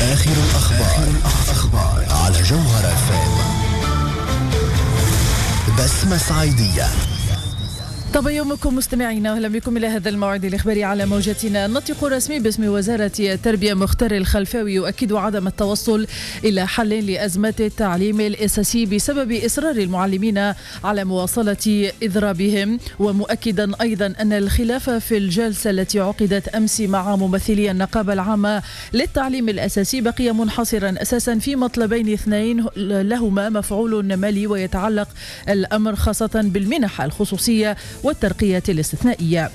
آخر الأخبار على جوهر FM. بسمة صعيدية. طب يومكم مستمعينا، واهلا بكم الى هذا الموعد الاخباري على موجتنا. الناطق الرسمي باسم وزاره التربيه مختار الخلفاوي يؤكد عدم التوصل الى حل لازمه التعليم الاساسي بسبب اصرار المعلمين على مواصله اضرابهم، ومؤكدا ايضا ان الخلاف في الجلسه التي عقدت امس مع ممثلي النقابه العامه للتعليم الاساسي بقي منحصرا اساسا في مطلبين اثنين لهما مفعول مالي، ويتعلق الامر خاصه بالمنح الخصوصيه والترقية الاستثنائية.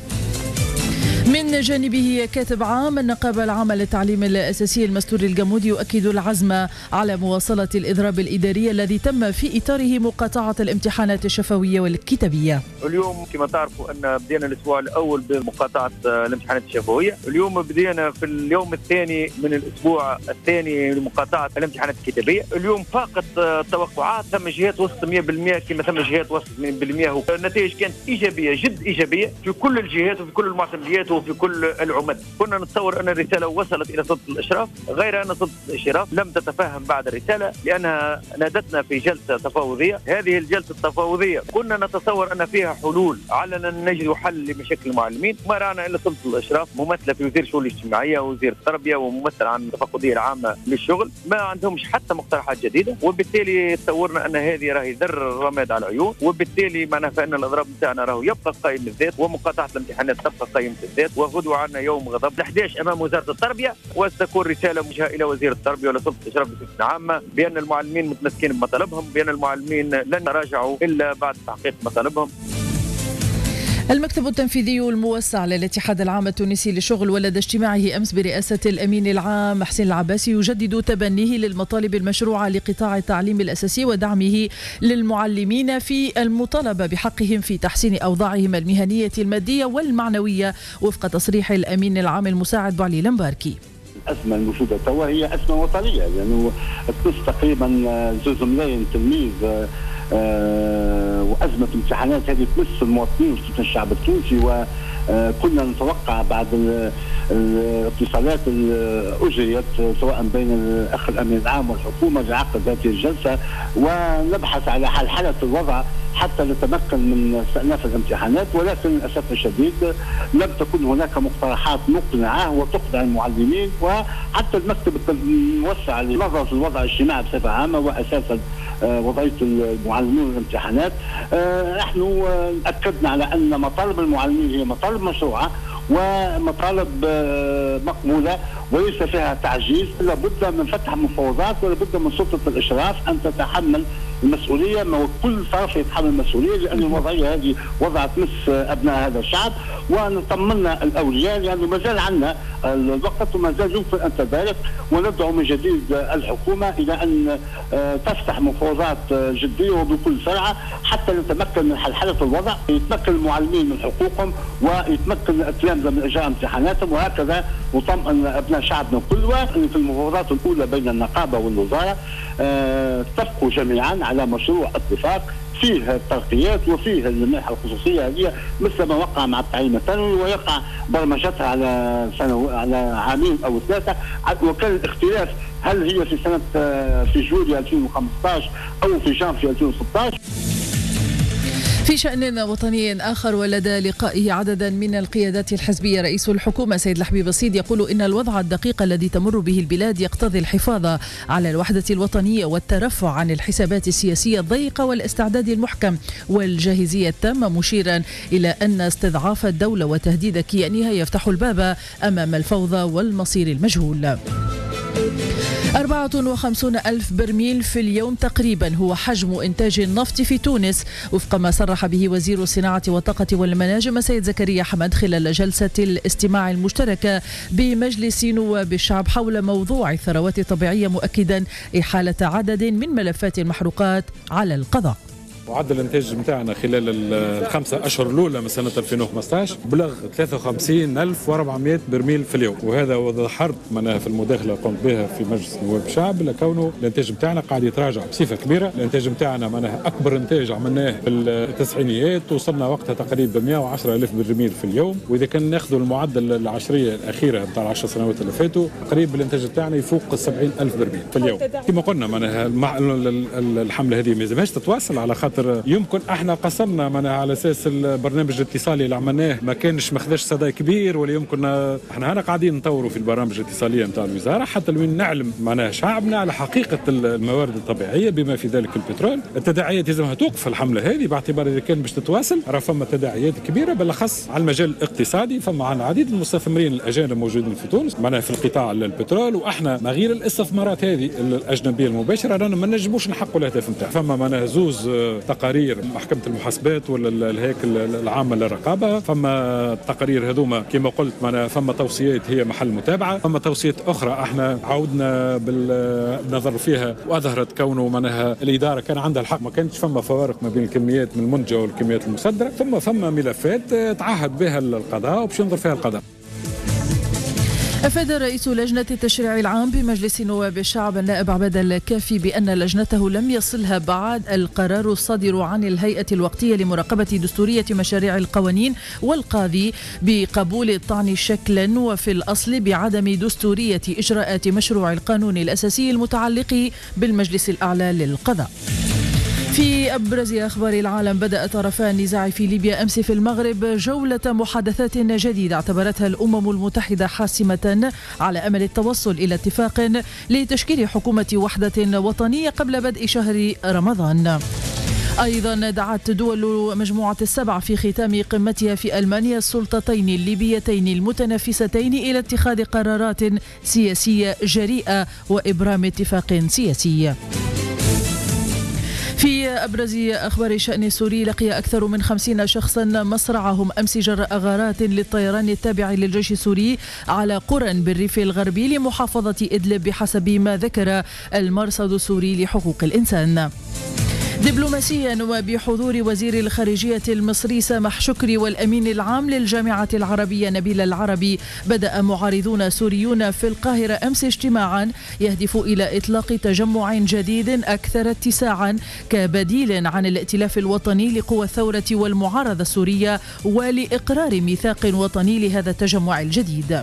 من جانبه كاتب عام النقابة العامة للتعليم الأساسي المستور الجمودي يؤكد العزم على مواصلة الإضراب الإداري الذي تم في إطاره مقاطعة الامتحانات الشفوية والكتابية. اليوم كما تعرفوا أن بدينا الأسبوع الأول بمقاطعة الامتحانات الشفوية، اليوم بدينا في اليوم الثاني من الأسبوع الثاني لمقاطعة الامتحانات الكتابية. اليوم فاقت التوقعات، ثم جهات وصلت 100% كما ثم جهات وصلت 100%. النتائج كانت إيجابية، جد إيجابية في كل الجهات وفي كل المعتمديات وفي كل العمد. كنا نتصور أن الرسالة وصلت إلى سلطة الإشراف، غير أن سلطة الإشراف لم تتفهم بعد الرسالة لأنها نادتنا في جلسة تفاوضية. هذه الجلسة التفاوضية كنا نتصور أن فيها حلول على أن نجد حل لمشاكل المعلمين، ما رأنا إلا سلطة الإشراف ممثلة في وزير الشؤون الاجتماعية ووزير التربية وممثل عن التفقدية العامة للشغل، ما عندهمش حتى مقترحات جديدة، وبالتالي تصورنا أن هذه راهي ذر الرماد على العيون، وبالتالي معناها فإن الإضراب نتاعنا راهو يبقى قائم بالذات، ومقاطعة الامتحانات تبقى قائمة بالذات. وغدوة عنا يوم غضب 11 أمام وزارة التربية، وستكون رسالة موجهة إلى وزير التربية ولا سلطة الإشراف بصفة عامة بأن المعلمين متمسكين بمطالبهم، بأن المعلمين لن يراجعوا إلا بعد تحقيق مطالبهم. المكتب التنفيذي الموسع للاتحاد العام التونسي للشغل ولد اجتماعه أمس برئاسة الأمين العام حسين العباسي يجدد تبنيه للمطالب المشروعة لقطاع التعليم الأساسي ودعمه للمعلمين في المطالبة بحقهم في تحسين أوضاعهم المهنية المادية والمعنوية وفق تصريح الأمين العام المساعد بعلي لمباركي. الأزمة الموجودة توا هي أزمة وطنية، لأنه تقص تقريبا 2 ملايين تلميذ، وأزمة امتحانات هذه تمس المواطنين وتمس الشعب التونسي. وكنا نتوقع بعد الاتصالات أجريت سواء بين الأخ الأمين العام والحكومة لعقد هذه الجلسة ونبحث على حلحلة الوضع حتى نتمكن من استئناف الامتحانات، ولكن للأسف الشديد لم تكن هناك مقترحات مقنعة وتقنع المعلمين وحتى المكتب الموسع لنظرة الوضع الاجتماعي بصفة عامة وأساسا وضعية المعلمين والامتحانات. نحن أكدنا على أن مطالب المعلمين هي مطالب مشروعة ومطالب مقبولة وليس فيها تعجيز، لابد من فتح مفاوضات ولابد من سلطة الإشراف أن تتحمل المسؤولية، ما كل طرف يتحمل المسؤولية، لأن الوضعية هذه وضع تمس أبناء هذا الشعب. ونطمنا الأولياء لأنه ما زال عندنا الوقت وما زال يمكن أن تبارك، وندعو من جديد الحكومة إلى أن تفتح مفاوضات جدية وبكل سرعة حتى نتمكن من حلحلة الوضع، يتمكن المعلمين من حقوقهم ويتمكن التلامذة من إجراء امتحاناتهم، وهكذا نطمئن أبناء شعبنا كلها. في المفاوضات الأولى بين النقابة والوزارة اتفقوا جميعا على مشروع اتفاق فيه الترقيات وفيه المنح الخصوصيه هذه مثل ما وقع مع التعليم الثانوي، ويقع برمجتها على عامين او 3. وكان الاختلاف هل هي في سنه في جويلية 2015 او في جانفي 2016. في شأن وطني آخر، ولدى لقائه عددا من القيادات الحزبية رئيس الحكومة سيد الحبيب الصيد يقول إن الوضع الدقيق الذي تمر به البلاد يقتضي الحفاظ على الوحدة الوطنية والترفع عن الحسابات السياسية الضيقة والاستعداد المحكم والجاهزية التامة، مشيرا إلى أن استضعاف الدولة وتهديد كيانها يفتح الباب أمام الفوضى والمصير المجهول. 54 ألف برميل في اليوم تقريبا هو حجم إنتاج النفط في تونس وفق ما صرح به وزير الصناعة والطاقة والمناجم سيد زكريا حمد خلال جلسة الاستماع المشتركة بمجلس نواب الشعب حول موضوع الثروات الطبيعية، مؤكدا إحالة عدد من ملفات المحروقات على القضاء. وعدل الانتاج نتاعنا خلال الخمسة أشهر الأولى من سنة 2015 بلغ 53,400 برميل في اليوم، وهذا وضحرت معناها في المداخلة قمت بها في مجلس نواب الشعب لكونه الانتاج نتاعنا قاعد يتراجع بصفة كبيرة. الانتاج نتاعنا معناها أكبر انتاج عملناه في التسعينيات، وصلنا وقتها تقريبا 110,000 برميل في اليوم، وإذا كان ناخذوا المعدل العشرية الأخيرة بتاع 10 سنوات اللي فاتوا تقريبا الانتاج نتاعنا يفوق 70,000 برميل في اليوم. كما قلنا معناها الحملة هذه ما لازمهاش تتواصل، على خاطر يمكن احنا قصرنا معناها على اساس البرنامج الاتصالي اللي عملناه ما كانش ماخذش صدى كبير، ولا يمكن احنا هنا قاعدين نطوروا في البرامج الاتصاليه نتاع الوزاره حتى لوين نعلم معناها شعبنا على حقيقه الموارد الطبيعيه بما في ذلك البترول. التداعيات لازمها توقف الحمله هذه باعتبار اذا كان باش تتواصل راه فما تداعيات كبيره بالاخص على المجال الاقتصادي. فما عندنا عديد المستثمرين الاجانب موجودين في تونس معناها في القطاع البترول، واحنا ما غير الاستثمارات هذه الاجنبيه المباشره رانا ما نجموش نحققوا الاهداف نتاعها. فما معناها زوز تقارير محكمه المحاسبات ولا الهيكل العامه للرقابه، فما التقارير هذوما كما قلت معناها فما توصيات هي محل متابعه، فما توصيات اخرى احنا عودنا بالنظر فيها واظهرت كونه معناها الاداره كان عندها الحق، ما كانش فما فوارق ما بين الكميات من المنتجه والكميات المصدره. فما ملفات تعهد بها القضاء وباش ينظر فيها القضاء. أفاد رئيس لجنة التشريع العام بمجلس نواب الشعب النائب عباد الكافي بأن لجنته لم يصلها بعد القرار الصادر عن الهيئة الوقتية لمراقبة دستورية مشاريع القوانين والقاضي بقبول الطعن شكلا وفي الأصل بعدم دستورية إجراءات مشروع القانون الأساسي المتعلق بالمجلس الأعلى للقضاء. في أبرز أخبار العالم، بدأ طرفا النزاع في ليبيا أمس في المغرب جولة محادثات جديدة اعتبرتها الأمم المتحدة حاسمة على أمل التوصل إلى اتفاق لتشكيل حكومة وحدة وطنية قبل بدء شهر رمضان. أيضا دعت دول مجموعة السبع في ختام قمتها في ألمانيا السلطتين الليبيتين المتنافستين إلى اتخاذ قرارات سياسية جريئة وإبرام اتفاق سياسي. في أبرز أخبار الشأن السوري، لقي أكثر من 50 شخصا مصرعهم أمس جراء غارات للطيران التابع للجيش السوري على قرى بالريف الغربي لمحافظة إدلب بحسب ما ذكر المرصد السوري لحقوق الإنسان. دبلوماسيا، وبحضور وزير الخارجية المصري سامح شكري والأمين العام للجامعة العربية نبيل العربي، بدأ معارضون سوريون في القاهرة أمس اجتماعا يهدف إلى إطلاق تجمع جديد أكثر اتساعا كبديل عن الائتلاف الوطني لقوى الثورة والمعارضة السورية ولإقرار ميثاق وطني لهذا التجمع الجديد.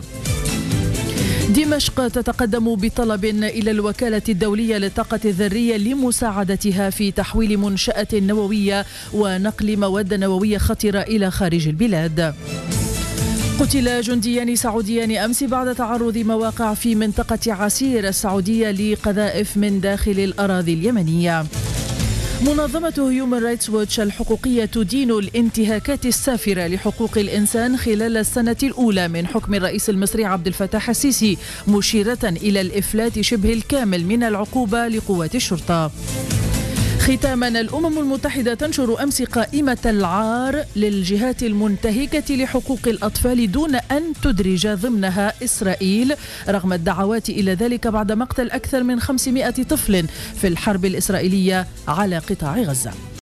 دمشق تتقدم بطلب إلى الوكالة الدولية للطاقة الذرية لمساعدتها في تحويل منشأة نووية ونقل مواد نووية خطرة إلى خارج البلاد. قتل جنديان سعوديان أمس بعد تعرض مواقع في منطقة عسير السعودية لقذائف من داخل الأراضي اليمنية. منظمة هيومن رايتس ووتش الحقوقية تدين الانتهاكات السافرة لحقوق الإنسان خلال السنة الأولى من حكم الرئيس المصري عبد الفتاح السيسي، مشيرة إلى الإفلات شبه الكامل من العقوبة لقوات الشرطة. ختاما، الأمم المتحدة تنشر أمس قائمة العار للجهات المنتهكة لحقوق الأطفال دون أن تدرج ضمنها إسرائيل رغم الدعوات إلى ذلك بعد مقتل أكثر من 500 طفل في الحرب الإسرائيلية على قطاع غزة.